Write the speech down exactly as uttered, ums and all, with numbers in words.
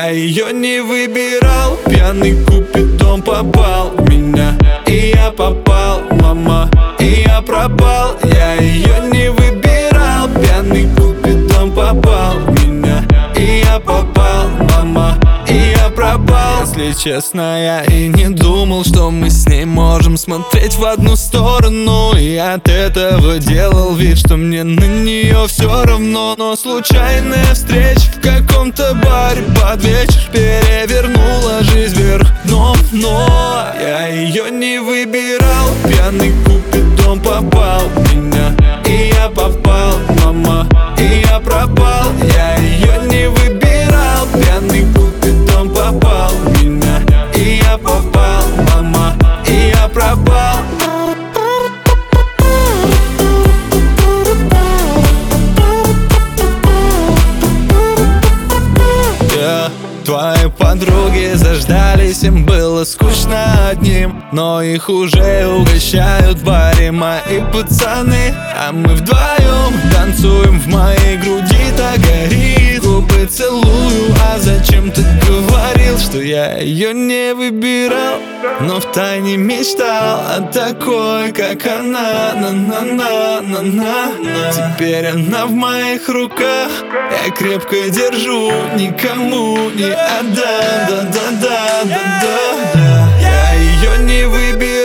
Я ее не выбирал, пьяный купидон попал в меня. И я попал, мама, и я пропал. Я ее не выбирал, пьяный купидон попал в меня. И я попал, мама, и я пропал. Если честно, я и не думал, что мы с ней можем смотреть в одну сторону. И от этого делал вид, что мне на нее все равно. Но случайная встреча в каком-то баре под вечер перевернула жизнь вверх дном. Но я ее не выбирал, пьяный купидон попал в меня. И я попал, мама, и я пропал. Я ее не выбирал, пьяный купидон попал в меня. И я попал, мама, и я пропал. Yeah. Твои подруги заждались, им было скучно одним, но их уже угощают в баре мои пацаны. А мы вдвоем танцуем, в моей груди так горит. Губы целую, а зачем ты говорил, что я ее не выбирал, но втайне мечтал о такой, как она. На-на-на-на-на. Теперь она в моих руках, я крепко держу, никому не отдам. Да-да-да-да-да. Я ее не выбирал.